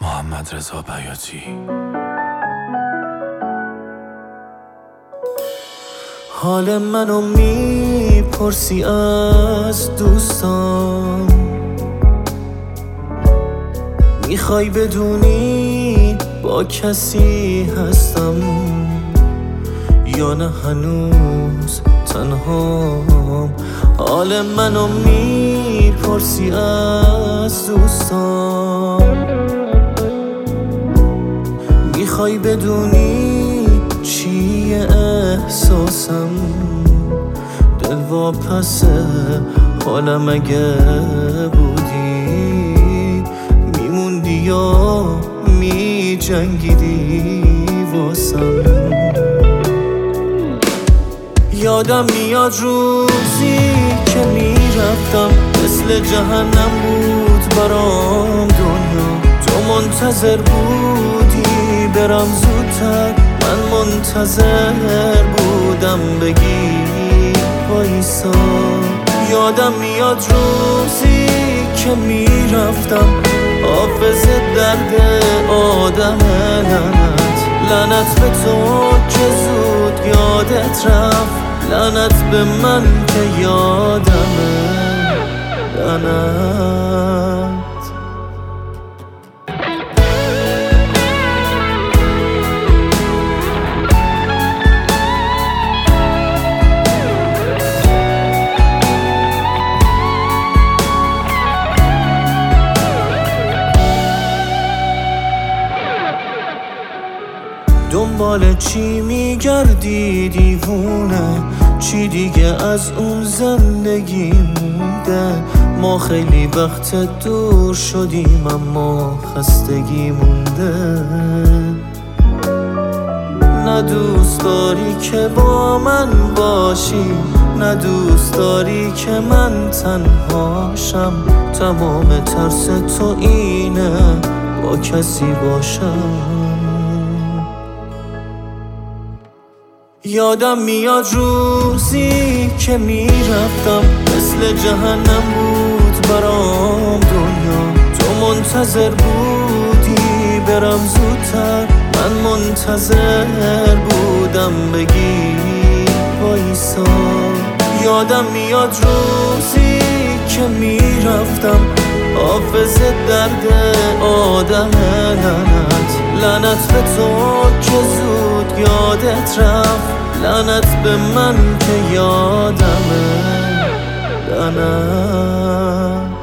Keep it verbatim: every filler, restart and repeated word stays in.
محمدرضا بیاتی. حال منو میپرسی از دوستان، میخوای بدونی با کسی هستم یا نه هنوز تنهام. حال منو میپرسی از دوستان، میخوای بدونی چیه احساسم، دل واپسه حالم اگه بودی، میموندی یا میجنگیدی واسم. یادم میاد روزی که میرفتم، مثل جهنم بود برام دنیا. تو منتظر بودی برم زودتر، من منتظر بودم بگی وایسا. یادم میاد روزی که میرفتم، حافظ درد آدم. لعنت لعنت به تو که زود یادت رفت، لعنت به من که یادمه. لعنت دنبال چی میگردی دیوونه؟ چی دیگه از اون زندگی مونده؟ ما خیلی وقت دور شدیم اما خستگی مونده. نه دوست داری که با من باشی، نه دوست داری که من تنهاشم. تمام ترس تو اینه با کسی باشم. یادم میاد روزی که میرفتم، مثل جهنم بود برام دنیا. تو منتظر بودی برم زودتر، من منتظر بودم بگی وایسا. یادم میاد روزی که میرفتم، حافظ درد آدم. لعنت لعنت به تو که زود یادت رفت، لعنت به من که یادمه. لعنت